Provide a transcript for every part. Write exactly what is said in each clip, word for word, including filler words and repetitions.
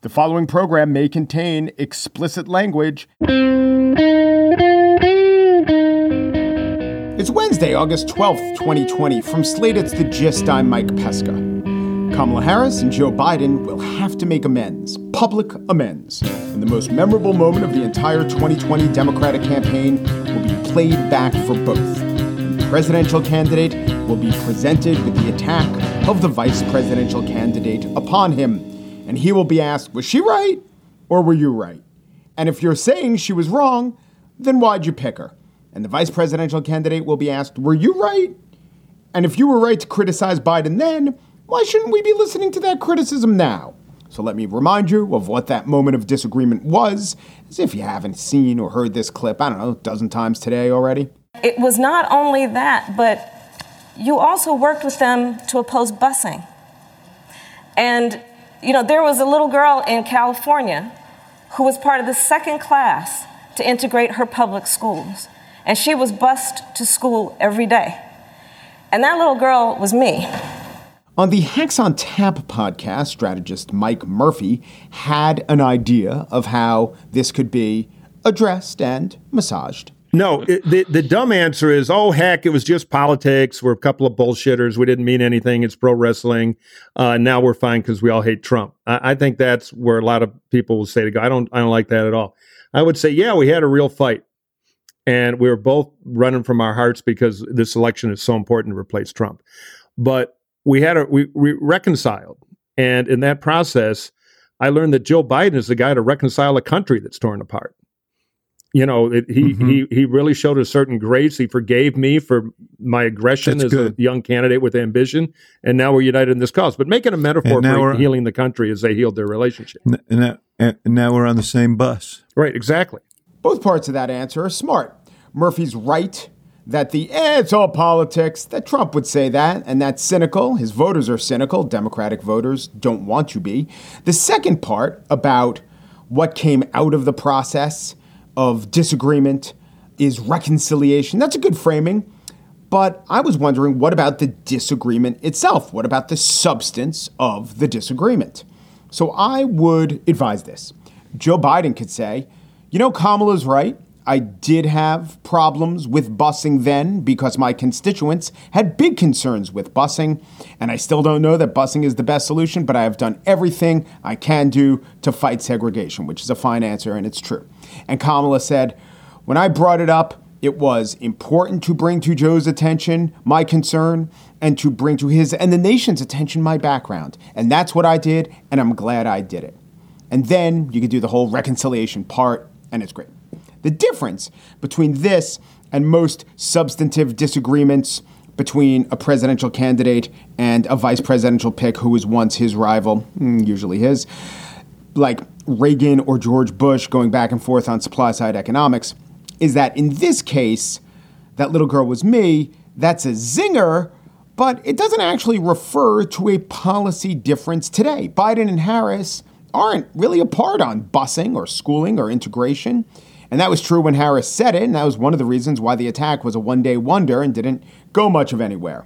The following program may contain explicit language. It's Wednesday, August twelfth, twenty twenty. From Slate, it's The Gist. I'm Mike Pesca. Kamala Harris and Joe Biden will have to make amends, public amends. And the most memorable moment of the entire twenty twenty Democratic campaign will be played back for both. The presidential candidate will be presented with the attack of the vice presidential candidate upon him. And he will be asked, was she right or were you right? And if you're saying she was wrong, then why'd you pick her? And the vice presidential candidate will be asked, were you right? And if you were right to criticize Biden then, why shouldn't we be listening to that criticism now? So let me remind you of what that moment of disagreement was, as if you haven't seen or heard this clip, I don't know, a dozen times today already. It was not only that, but you also worked with them to oppose busing. And you know, there was a little girl in California who was part of the second class to integrate her public schools. And she was bused to school every day. And that little girl was me. On the Hacks on Tap podcast, strategist Mike Murphy had an idea of how this could be addressed and massaged. No, it, the, the dumb answer is, oh, heck, it was just politics. We're a couple of bullshitters. We didn't mean anything. It's pro wrestling. Uh, now we're fine because we all hate Trump. I, I think that's where a lot of people will say to go, I don't, I don't like that at all. I would say, yeah, we had a real fight. And we were both running from our hearts because this election is so important to replace Trump. But we had a, we, we reconciled. And in that process, I learned that Joe Biden is the guy to reconcile a country that's torn apart. You know, it, he mm-hmm. he he really showed a certain grace. He forgave me for my aggression That's as good. a young candidate with ambition, and now we're united in this cause. But making a metaphor for healing the country as they healed their relationship. And now, and now we're on the same bus. Right, exactly. Both parts of that answer are smart. Murphy's right that the, eh, it's all politics, that Trump would say that, and that's cynical. His voters are cynical. Democratic voters don't want to be. The second part about what came out of the process of disagreement is reconciliation. That's a good framing. But I was wondering, what about the disagreement itself? What about the substance of the disagreement? So I would advise this. Joe Biden could say, you know, Kamala's right. I did have problems with busing then because my constituents had big concerns with busing. And I still don't know that busing is the best solution, but I have done everything I can do to fight segregation, which is a fine answer, and it's true. And Kamala said, when I brought it up, it was important to bring to Joe's attention my concern and to bring to his and the nation's attention my background. And that's what I did, and I'm glad I did it. And then you could do the whole reconciliation part, and it's great. The difference between this and most substantive disagreements between a presidential candidate and a vice presidential pick who was once his rival, usually his, like Reagan or George Bush going back and forth on supply side economics, is that in this case, that little girl was me. That's a zinger, but it doesn't actually refer to a policy difference today. Biden and Harris aren't really apart on busing or schooling or integration. And that was true when Harris said it, and that was one of the reasons why the attack was a one-day wonder and didn't go much of anywhere.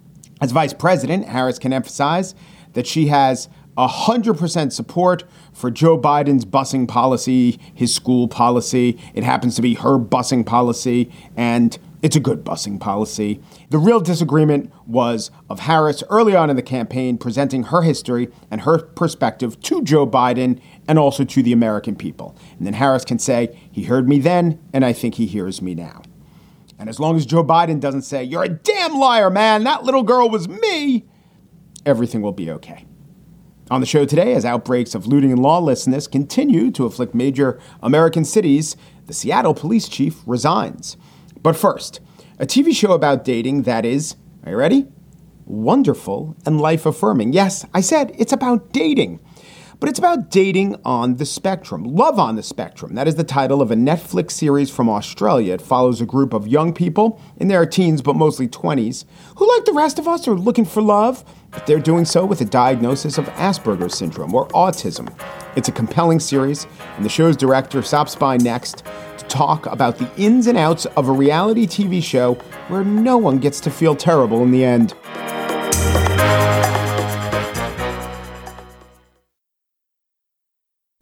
As vice president, Harris can emphasize that she has one hundred percent support for Joe Biden's busing policy, his school policy. It happens to be her busing policy, and it's a good busing policy. The real disagreement was of Harris early on in the campaign presenting her history and her perspective to Joe Biden and also to the American people. And then Harris can say, he heard me then, and I think he hears me now. And as long as Joe Biden doesn't say, you're a damn liar, man, that little girl was me, everything will be okay. On the show today, as outbreaks of looting and lawlessness continue to afflict major American cities, the Seattle police chief resigns. But first, a T V show about dating that is, are you ready? Wonderful and life-affirming. Yes, I said it's about dating. But it's about dating on the spectrum. Love on the Spectrum. That is the title of a Netflix series from Australia. It follows a group of young people in their teens, but mostly twenties, who, like the rest of us, are looking for love, but they're doing so with a diagnosis of Asperger's syndrome or autism. It's a compelling series, and the show's director stops by next to talk about the ins and outs of a reality T V show where no one gets to feel terrible in the end.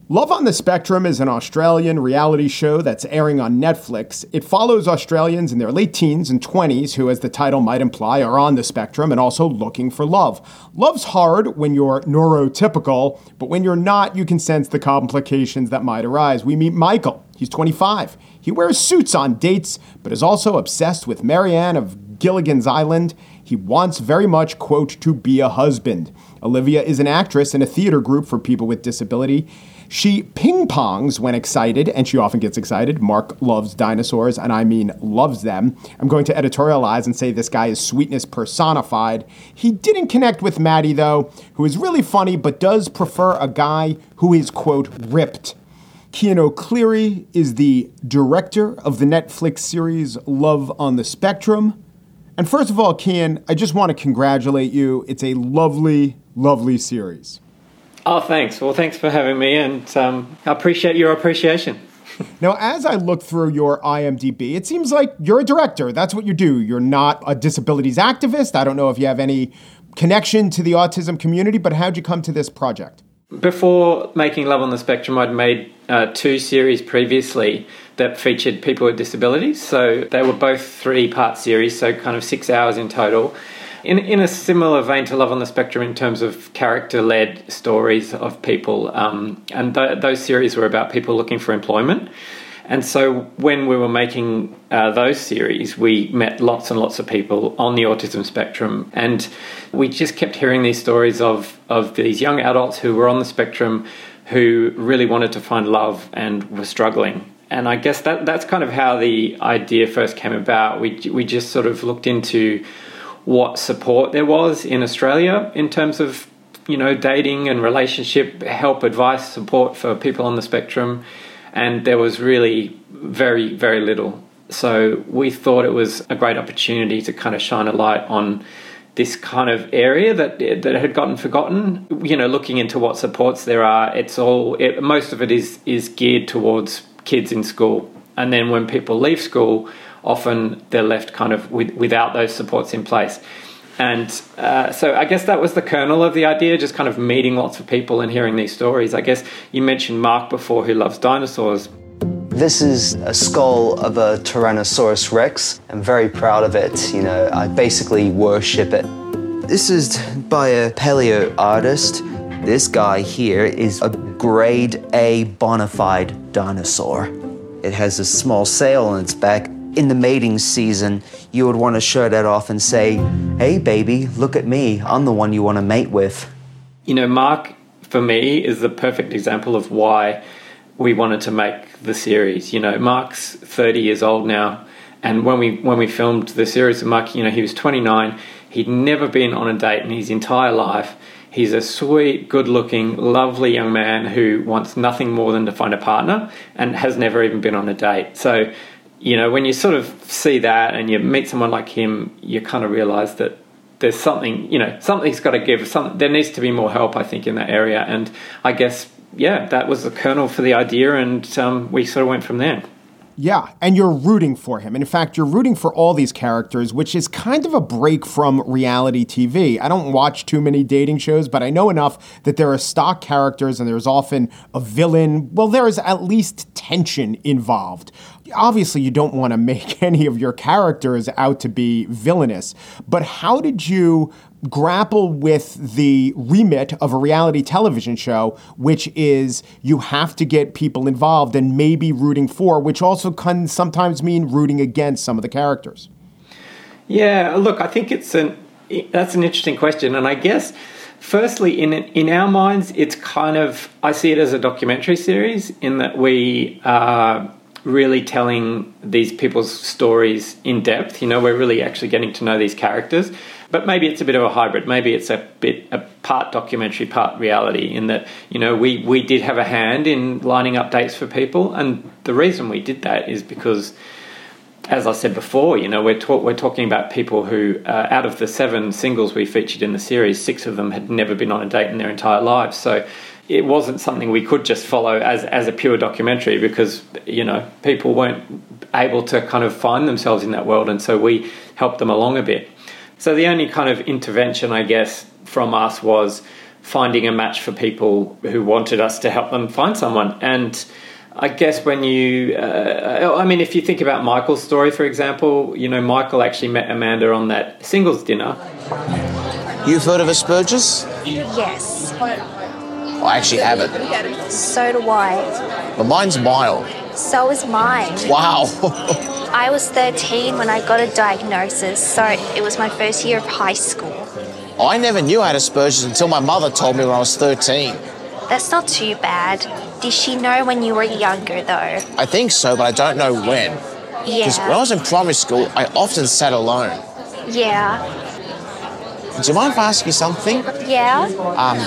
Love on the Spectrum is an Australian reality show that's airing on Netflix. It follows Australians in their late teens and twenties who, as the title might imply, are on the spectrum and also looking for love. Love's hard when you're neurotypical, but when you're not, you can sense the complications that might arise. We meet Michael. He's twenty-five. He wears suits on dates, but is also obsessed with Marianne of Gilligan's Island. He wants very much, quote, to be a husband. Olivia is an actress in a theater group for people with disability. She ping-pongs when excited, and she often gets excited. Mark loves dinosaurs, and I mean loves them. I'm going to editorialize and say this guy is sweetness personified. He didn't connect with Maddie, though, who is really funny, but does prefer a guy who is, quote, ripped. Cian O'Clery is the director of the Netflix series Love on the Spectrum. And first of all, Cian, I just want to congratulate you. It's a lovely, lovely series. Oh, thanks. Well, thanks for having me, and um, I appreciate your appreciation. Now, as I look through your I M D B, it seems like you're a director. That's what you do. You're not a disabilities activist. I don't know if you have any connection to the autism community, but how'd you come to this project? Before making Love on the Spectrum, I'd made uh, two series previously that featured people with disabilities. So they were both three-part series, so kind of six hours in total. In in a similar vein to Love on the Spectrum in terms of character-led stories of people. Um, and th- those series were about people looking for employment. And so when we were making uh, those series, we met lots and lots of people on the autism spectrum. And we just kept hearing these stories of, of these young adults who were on the spectrum who really wanted to find love and were struggling. And I guess that that's kind of how the idea first came about. We we just sort of looked into what support there was in Australia in terms of, you know, dating and relationship help, advice, support for people on the spectrum. And there was really very, very little. So we thought it was a great opportunity to kind of shine a light on this kind of area that that had gotten forgotten. You know, looking into what supports there are, it's all, it, most of it is is geared towards kids in school. And then when people leave school, often they're left kind of with, without those supports in place. And uh, so I guess that was the kernel of the idea, just kind of meeting lots of people and hearing these stories. I guess you mentioned Mark before, who loves dinosaurs. This is a skull of a Tyrannosaurus Rex. I'm very proud of it. You know, I basically worship it. This is by a paleo artist. This guy here is a grade A bona fide dinosaur. It has a small sail on its back. In the mating season, you would want to show that off and say, hey, baby, look at me. I'm the one you want to mate with. You know, Mark, for me, is the perfect example of why we wanted to make the series. You know, Mark's thirty years old now. And when we when we filmed the series with Mark, you know, he was twenty-nine. He'd never been on a date in his entire life. He's a sweet, good-looking, lovely young man who wants nothing more than to find a partner and has never even been on a date. So, you know, when you sort of see that and you meet someone like him, you kind of realise that there's something, you know, something's got to give. Some, there needs to be more help, I think, in that area. And I guess, yeah, that was the kernel for the idea, and um, we sort of went from there. Yeah, and you're rooting for him. And in fact, you're rooting for all these characters, which is kind of a break from reality T V. I don't watch too many dating shows, but I know enough that there are stock characters and there's often a villain. Well, there is at least tension involved. Obviously, you don't want to make any of your characters out to be villainous, but how did you grapple with the remit of a reality television show, which is you have to get people involved and maybe rooting for, which also can sometimes mean rooting against some of the characters? Yeah, look, I think it's an that's an interesting question, and I guess firstly, in in our minds, it's kind of, I see it as a documentary series in that we are really telling these people's stories in depth. You know, we're really actually getting to know these characters. But maybe it's a bit of a hybrid. Maybe it's a bit a part documentary, part reality, in that, you know, we, we did have a hand in lining up dates for people. And the reason we did that is because, as I said before, you know, we're, talk, we're talking about people who, uh, out of the seven singles we featured in the series, six of them had never been on a date in their entire lives. So it wasn't something we could just follow as, as a pure documentary because, you know, people weren't able to kind of find themselves in that world. And so we helped them along a bit. So the only kind of intervention, I guess, from us was finding a match for people who wanted us to help them find someone. And I guess when you, uh, I mean, if you think about Michael's story, for example, you know, Michael actually met Amanda on that singles dinner. You've heard of Asperger's? Yes. I actually haven't. So do I. But mine's mild. So is mine. Wow. I was thirteen when I got a diagnosis, so it was my first year of high school. I never knew I had Asperger's until my mother told me when I was thirteen. That's not too bad. Did she know when you were younger, though? I think so, but I don't know when. Because when I Yeah. was in primary school, I often sat alone. Yeah. Do you mind if I ask you something? Yeah? Um,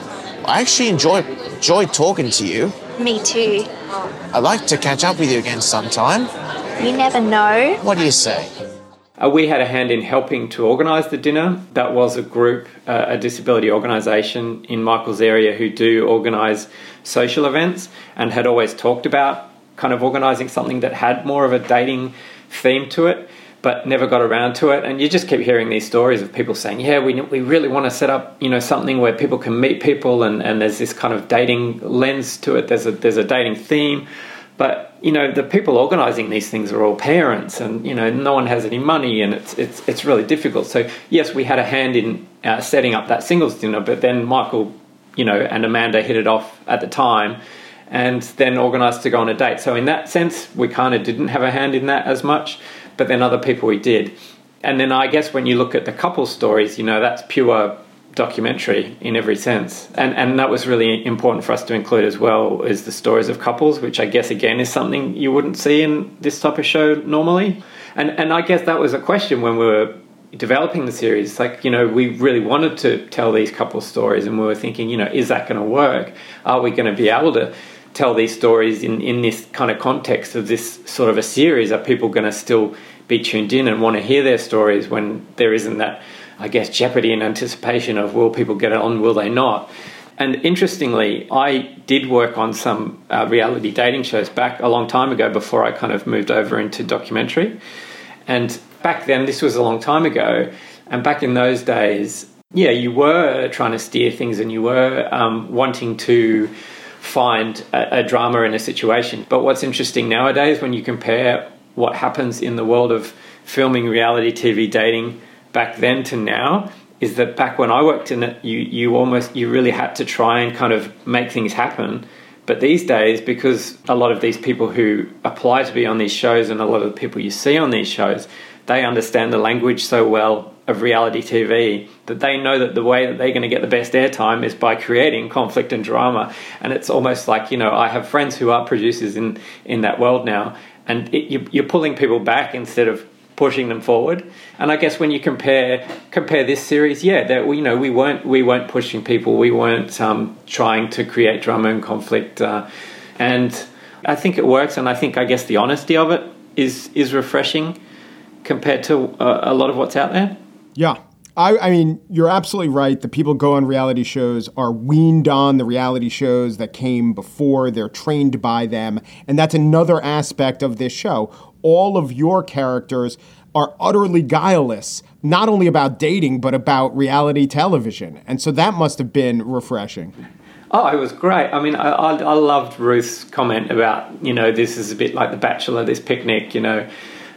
I actually enjoy enjoy talking to you. Me too. I'd like to catch up with you again sometime. You never know. What do you say? Uh, we had a hand in helping to organise the dinner. That was a group, uh, a disability organisation in Michael's area who do organise social events and had always talked about kind of organising something that had more of a dating theme to it, but never got around to it. And you just keep hearing these stories of people saying, yeah, we we really want to set up, you know, something where people can meet people and, and there's this kind of dating lens to it. There's a there's a dating theme. But, you know, the people organising these things are all parents and, you know, no one has any money and it's it's it's really difficult. So, yes, we had a hand in uh, setting up that singles dinner, but then Michael, you know, and Amanda hit it off at the time and then organised to go on a date. So in that sense, we kind of didn't have a hand in that as much, but then other people we did. And then I guess when you look at the couple stories, you know, that's pure documentary in every sense. And and that was really important for us to include as well, is the stories of couples, which I guess again is something you wouldn't see in this type of show normally. And and I guess that was a question when we were developing the series. Like, you know, we really wanted to tell these couple stories and we were thinking, you know, is that going to work? Are we going to be able to tell these stories in, in this kind of context of this sort of a series? Are people going to still be tuned in and want to hear their stories when there isn't that, I guess, jeopardy and anticipation of will people get on, will they not? And interestingly, I did work on some uh, reality dating shows back a long time ago before I kind of moved over into documentary. And back then, this was a long time ago, and back in those days, yeah, you were trying to steer things and you were um, wanting to find a, a drama in a situation. But what's interesting nowadays, when you compare what happens in the world of filming reality T V dating back then to now, is that back when I worked in it, you you almost, you really had to try and kind of make things happen. But these days, because a lot of these people who apply to be on these shows and a lot of the people you see on these shows, they understand the language so well of reality T V that they know that the way that they're going to get the best airtime is by creating conflict and drama. And it's almost like, you know, I have friends who are producers in, in that world now, and it, you, you're pulling people back instead of pushing them forward. And I guess when you compare compare this series, yeah, that you know we weren't we weren't pushing people, we weren't um, trying to create drama and conflict, uh, and I think it works. And I think I guess the honesty of it is is refreshing compared to uh, a lot of what's out there. Yeah. I, I mean, you're absolutely right. The people go on reality shows are weaned on the reality shows that came before. They're trained by them. And that's another aspect of this show. All of your characters are utterly guileless, not only about dating, but about reality television. And so that must have been refreshing. Oh, it was great. I mean, I, I, I loved Ruth's comment about, you know, this is a bit like The Bachelor, this picnic, you know,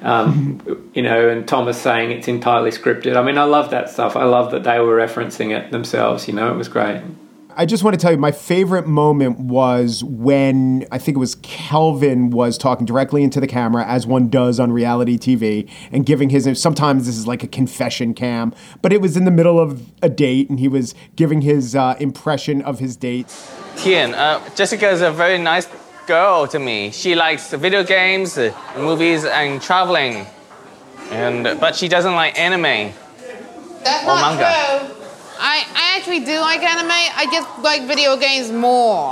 um, you know, and Thomas saying it's entirely scripted. I mean, I love that stuff. I love that they were referencing it themselves, you know, it was great. I just want to tell you, my favorite moment was when, I think it was Kelvin was talking directly into the camera, as one does on reality T V, and giving his, sometimes this is like a confession cam, but it was in the middle of a date, and he was giving his uh, impression of his date. Tian, uh, Jessica is a very nice girl to me. She likes video games, uh, movies, and traveling, and but she doesn't like anime. That's or not manga. true. I, I actually do like anime. I just like video games more.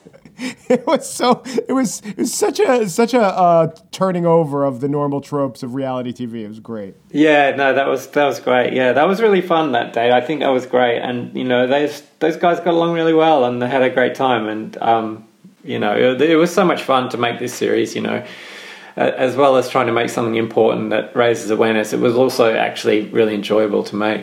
It was so. It was. It was such a such a uh, turning over of the normal tropes of reality T V. It was great. Yeah, no, that was that was great. Yeah, that was really fun that day. I think that was great, and you know, those those guys got along really well, and they had a great time. And um, you know, it, it was so much fun to make this series. You know, as well as trying to make something important that raises awareness. It was also actually really enjoyable to make.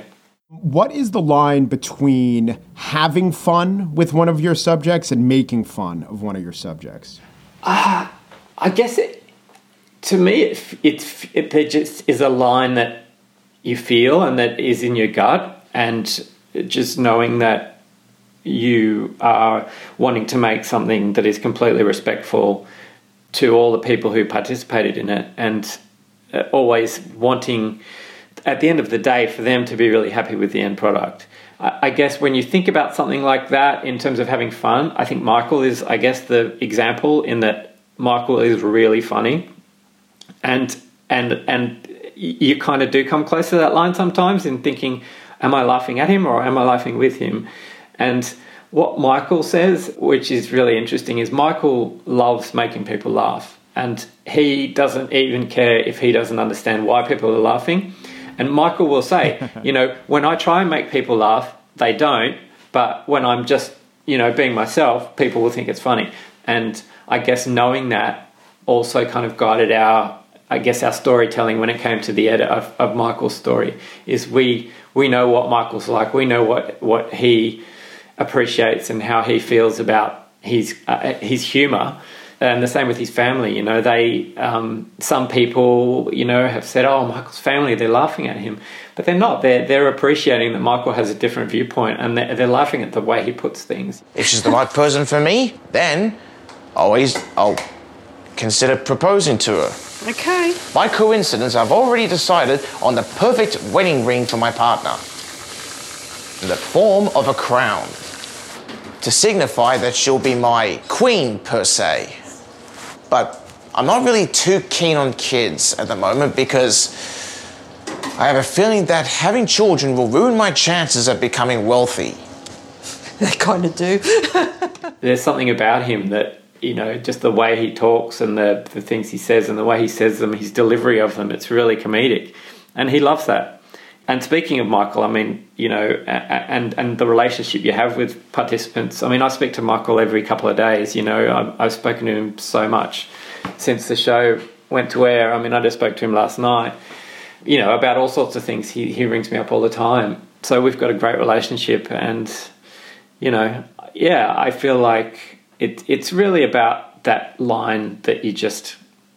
What is the line between having fun with one of your subjects and making fun of one of your subjects? Uh, I guess it, to me, it, it, it, it just is a line that you feel and that is in your gut, and just knowing that you are wanting to make something that is completely respectful to all the people who participated in it, and always wanting, at the end of the day, for them to be really happy with the end product. I guess when you think about something like that in terms of having fun, I think Michael is, I guess, the example in that Michael is really funny, and and and you kind of do come close to that line sometimes in thinking, am I laughing at him or am I laughing with him? And what Michael says, which is really interesting, is Michael loves making people laugh, and he doesn't even care if he doesn't understand why people are laughing. And Michael will say, you know, when I try and make people laugh, they don't. But when I'm just, you know, being myself, people will think it's funny. And I guess knowing that also kind of guided our, I guess, our storytelling when it came to the edit of, of Michael's story. Is we we know what Michael's like. We know what, what he appreciates and how he feels about his uh, his humour. And the same with his family, you know, they, um, some people, you know, have said, oh, Michael's family, they're laughing at him. But they're not. They're, they're appreciating that Michael has a different viewpoint, and they're, they're laughing at the way he puts things. If she's the right person for me, then always I'll consider proposing to her. Okay. By coincidence, I've already decided on the perfect wedding ring for my partner. In the form of a crown. To signify that she'll be my queen, per se. But I'm not really too keen on kids at the moment because I have a feeling that having children will ruin my chances of becoming wealthy. They kind of do. There's something about him that, you know, just the way he talks and the, the things he says and the way he says them, his delivery of them, it's really comedic. And he loves that. And speaking of Michael, I mean, you know, and and the relationship you have with participants. I mean, I speak to Michael every couple of days, you know. I've, I've spoken to him so much since the show went to air. I mean, I just spoke to him last night, you know, about all sorts of things. He, he rings me up all the time. So we've got a great relationship. And, you know, yeah, I feel like it, it's really about that line that you just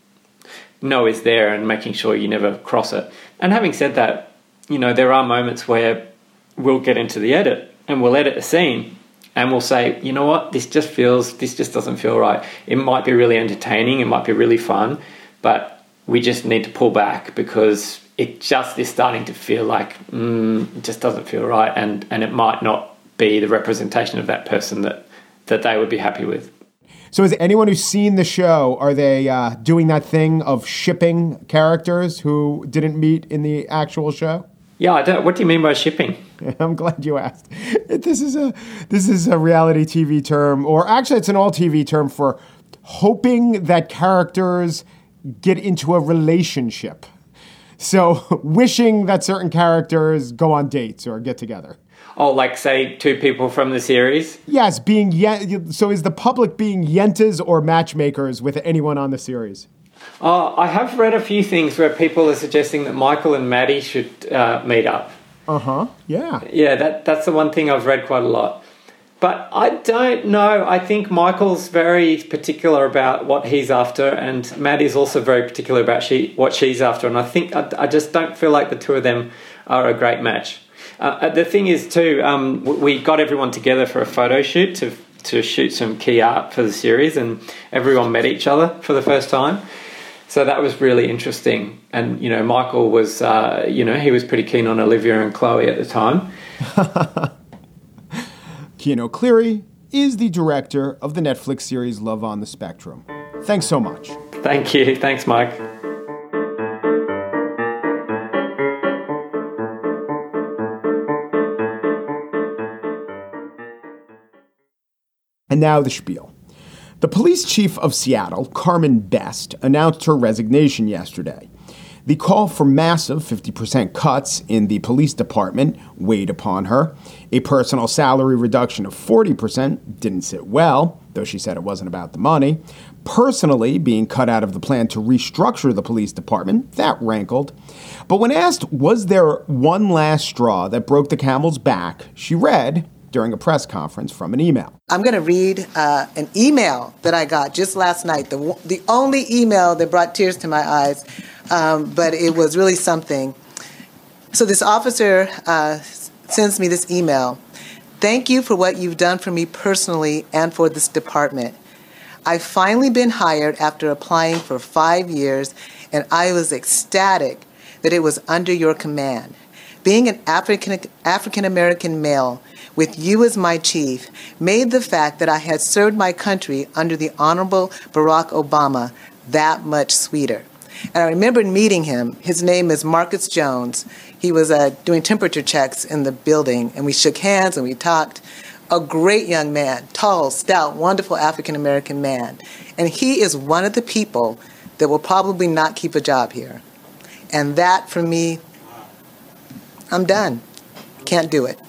know is there and making sure you never cross it. And having said that, you know, there are moments where we'll get into the edit and we'll edit a scene and we'll say, you know what, this just feels, this just doesn't feel right. It might be really entertaining, it might be really fun, but we just need to pull back because it just is starting to feel like, mm, it just doesn't feel right, and, and it might not be the representation of that person that, that they would be happy with. So is anyone who's seen the show, are they uh, doing that thing of shipping characters who didn't meet in the actual show? Yeah, I don't. What do you mean by shipping? I'm glad you asked. This is a this is a reality T V term, or actually it's an all T V term for hoping that characters get into a relationship. So wishing that certain characters go on dates or get together. Oh, like say two people from the series? Yes, being yen- so is the public being yentas or matchmakers with anyone on the series? Oh, I have read a few things where people are suggesting that Michael and Maddie should uh, meet up. Uh-huh, yeah. Yeah, that that's the one thing I've read quite a lot. But I don't know. I think Michael's very particular about what he's after, and Maddie's also very particular about she what she's after. And I think I, I just don't feel like the two of them are a great match. Uh, the thing is, too, um, we got everyone together for a photo shoot to to shoot some key art for the series, and everyone met each other for the first time. So that was really interesting. And, you know, Michael was, uh, you know, he was pretty keen on Olivia and Chloe at the time. Cian O'Clery is the director of the Netflix series Love on the Spectrum. Thanks so much. Thank you. Thanks, Mike. And now the spiel. The police chief of Seattle, Carmen Best, announced her resignation yesterday. The call for massive fifty percent cuts in the police department weighed upon her. A personal salary reduction of forty percent didn't sit well though she said it wasn't about the money. Personally, being cut out of the plan to restructure the police department, that rankled. But when asked, was there one last straw that broke the camel's back, she read during a press conference from an email. I'm going to read uh, an email that I got just last night, the, the only email that brought tears to my eyes, um, but it was really something. So this officer uh, sends me this email. Thank you for what you've done for me personally and for this department. I've finally been hired after applying for five years, and I was ecstatic that it was under your command. Being an African African American male with you as my chief made the fact that I had served my country under the Honorable Barack Obama that much sweeter. And I remember meeting him. His name is Marcus Jones. He was uh, doing temperature checks in the building, and we shook hands and we talked. A great young man, tall, stout, wonderful African American man. And he is one of the people that will probably not keep a job here. And that, for me, I'm done. Can't do it.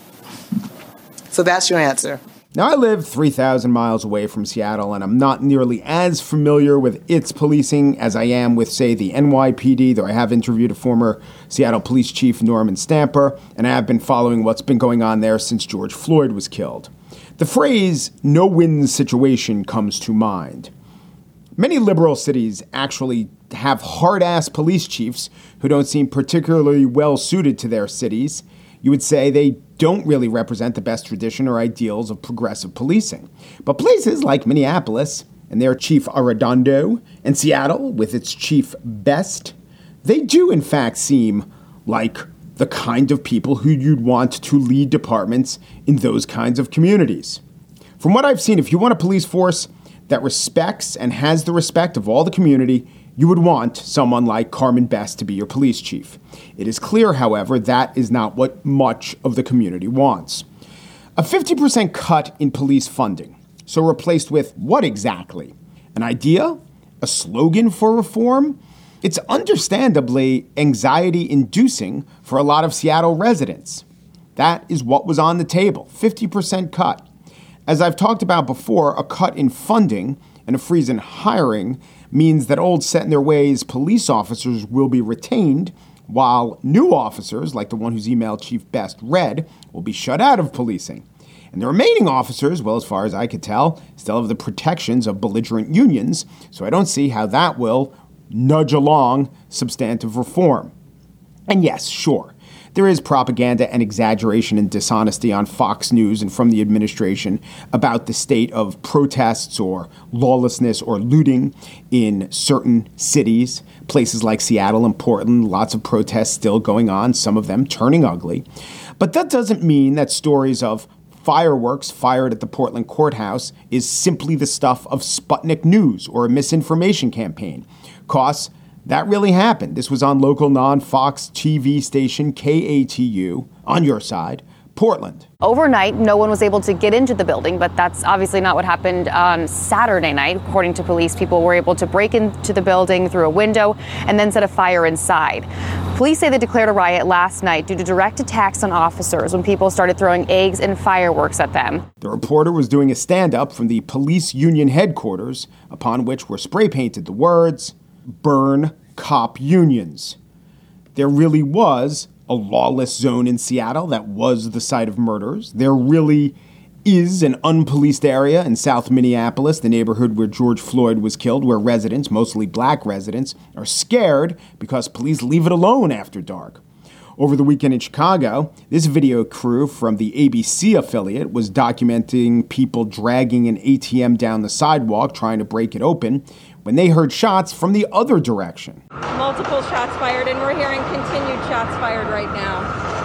So that's your answer. Now, I live three thousand miles away from Seattle, and I'm not nearly as familiar with its policing as I am with, say, the N Y P D, though I have interviewed a former Seattle Police Chief, Norman Stamper, and I have been following what's been going on there since George Floyd was killed. The phrase no-win situation comes to mind. Many liberal cities actually have hard-ass police chiefs who don't seem particularly well-suited to their cities. You would say they don't really represent the best tradition or ideals of progressive policing. But places like Minneapolis and their Chief Arredondo and Seattle with its Chief Best, they do in fact seem like the kind of people who you'd want to lead departments in those kinds of communities. From what I've seen, if you want a police force that respects and has the respect of all the community, you would want someone like Carmen Best to be your police chief. It is clear, however, that is not what much of the community wants. A fifty percent cut in police funding. So replaced with what exactly? An idea? A slogan for reform? It's understandably anxiety-inducing for a lot of Seattle residents. That is what was on the table, fifty percent cut. As I've talked about before, a cut in funding and a freeze in hiring means that old set-in-their-ways police officers will be retained, while new officers, like the one whose email Chief Best read, will be shut out of policing. And the remaining officers, well, as far as I could tell, still have the protections of belligerent unions, so I don't see how that will nudge along substantive reform. And yes, sure, there is propaganda and exaggeration and dishonesty on Fox News and from the administration about the state of protests or lawlessness or looting in certain cities, places like Seattle and Portland, lots of protests still going on, some of them turning ugly. But that doesn't mean that stories of fireworks fired at the Portland courthouse is simply the stuff of Sputnik News or a misinformation campaign. 'Cause that really happened. This was on local non-Fox T V station K A T U, on your side, Portland. Overnight, no one was able to get into the building, but that's obviously not what happened on Saturday night. According to police, people were able to break into the building through a window and then set a fire inside. Police say they declared a riot last night due to direct attacks on officers when people started throwing eggs and fireworks at them. The reporter was doing a stand-up from the police union headquarters, upon which were spray-painted the words, "Burn cop unions." There really was a lawless zone in Seattle that was the site of murders. There really is an unpoliced area in South Minneapolis, the neighborhood where George Floyd was killed, where residents, mostly black residents, are scared because police leave it alone after dark. Over the weekend in Chicago, this video crew from the A B C affiliate was documenting people dragging an A T M down the sidewalk trying to break it open when they heard shots from the other direction. Multiple shots fired, and we're hearing continued shots fired right now.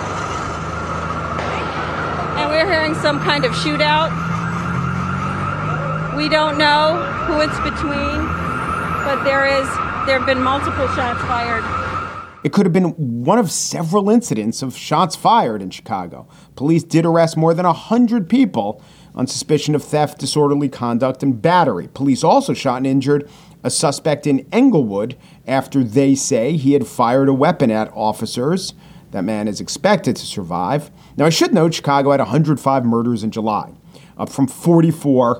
And we're hearing some kind of shootout. We don't know who it's between, but there is, there have been multiple shots fired. It could have been one of several incidents of shots fired in Chicago. Police did arrest more than one hundred people on suspicion of theft, disorderly conduct, and battery. Police also shot and injured a suspect in Englewood after they say he had fired a weapon at officers. That man is expected to survive. Now, I should note Chicago had one hundred five murders in July, up from forty-four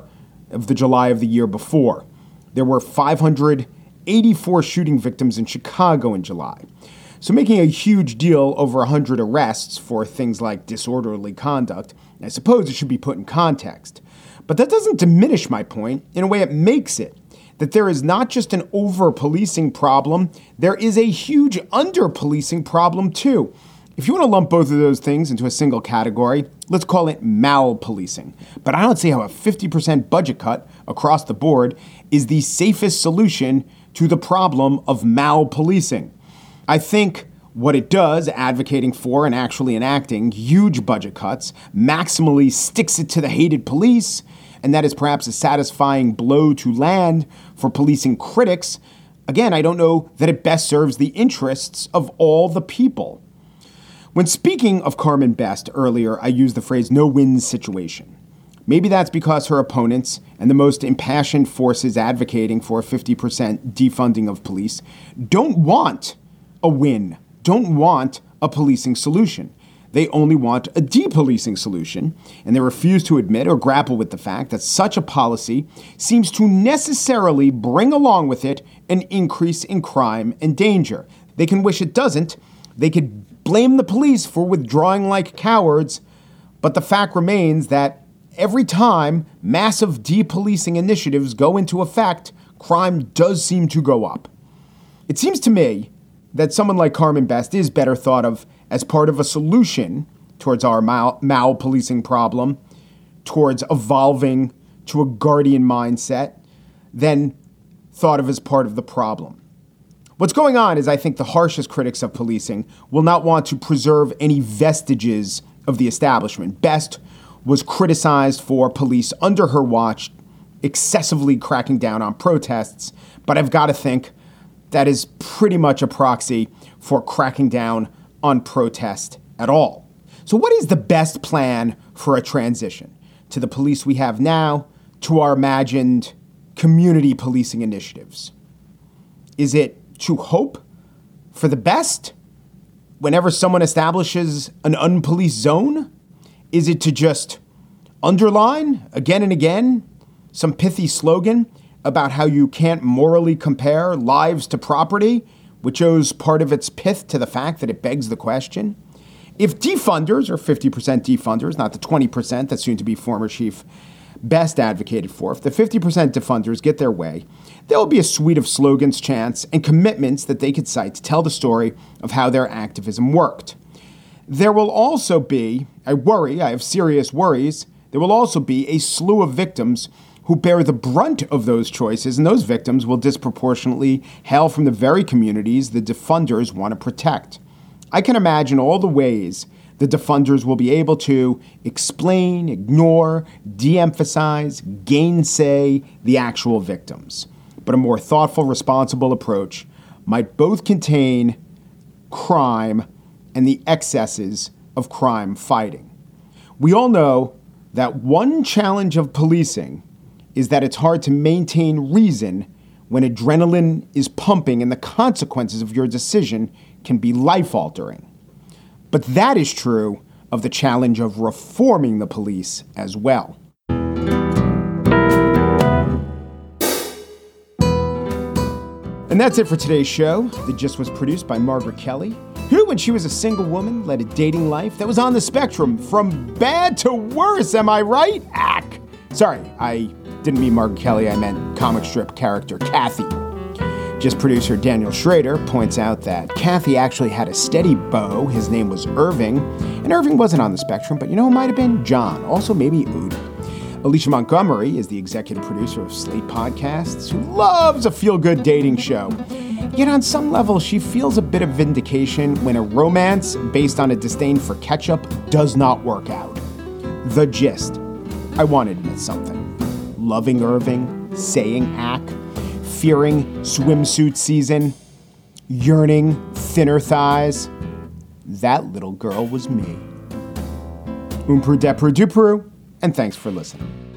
of the July of the year before. There were five hundred eighty-four shooting victims in Chicago in July. So making a huge deal over one hundred arrests for things like disorderly conduct, I suppose it should be put in context. But that doesn't diminish my point. In a way, it makes it. That there is not just an over-policing problem, there is a huge under-policing problem too. If you want to lump both of those things into a single category, let's call it mal-policing. But I don't see how a fifty percent budget cut across the board is the safest solution to the problem of mal-policing. I think what it does, advocating for and actually enacting huge budget cuts, maximally sticks it to the hated police, and that is perhaps a satisfying blow to land for policing critics. Again, I don't know that it best serves the interests of all the people. When speaking of Carmen Best earlier, I used the phrase no-win situation. Maybe that's because her opponents and the most impassioned forces advocating for a fifty percent defunding of police don't want a win, don't want a policing solution. They only want a depolicing solution, and they refuse to admit or grapple with the fact that such a policy seems to necessarily bring along with it an increase in crime and danger. They can wish it doesn't. They could blame the police for withdrawing like cowards, but the fact remains that every time massive depolicing initiatives go into effect, crime does seem to go up. It seems to me that someone like Carmen Best is better thought of as part of a solution towards our mal- mal-policing problem, towards evolving to a guardian mindset, than thought of as part of the problem. What's going on is I think the harshest critics of policing will not want to preserve any vestiges of the establishment. Best was criticized for police under her watch excessively cracking down on protests, but I've got to think that is pretty much a proxy for cracking down on protest at all. So what is the best plan for a transition to the police we have now, to our imagined community policing initiatives? Is it to hope for the best whenever someone establishes an unpoliced zone? Is it to just underline again and again some pithy slogan about how you can't morally compare lives to property, which owes part of its pith to the fact that it begs the question? If defunders, or fifty percent defunders, not the twenty percent that soon-to-be former Chief Best advocated for, if the fifty percent defunders get their way, there will be a suite of slogans, chants, and commitments that they could cite to tell the story of how their activism worked. There will also be, I worry, I have serious worries, there will also be a slew of victims who bear the brunt of those choices, and those victims will disproportionately hail from the very communities the defunders want to protect. I can imagine all the ways the defunders will be able to explain, ignore, de-emphasize, gainsay the actual victims. But a more thoughtful, responsible approach might both contain crime and the excesses of crime fighting. We all know that one challenge of policing is that it's hard to maintain reason when adrenaline is pumping and the consequences of your decision can be life-altering. But that is true of the challenge of reforming the police as well. And that's it for today's show. The Gist was produced by Margaret Kelly, who, when she was a single woman, led a dating life that was on the spectrum from bad to worse, am I right? Ack. Sorry, I didn't mean Margaret Kelly, I meant comic strip character Kathy. Gist producer Daniel Schrader points out that Kathy actually had a steady beau. His name was Irving, and Irving wasn't on the spectrum, but you know who might have been? John, also maybe Ood. Alicia Montgomery is the executive producer of Slate Podcasts, who loves a feel-good dating show. Yet on some level, she feels a bit of vindication when a romance based on a disdain for ketchup does not work out. The Gist. I want to admit something. Loving Irving, saying ack, fearing swimsuit season, yearning thinner thighs. That little girl was me. Umpru depru dupru, and thanks for listening.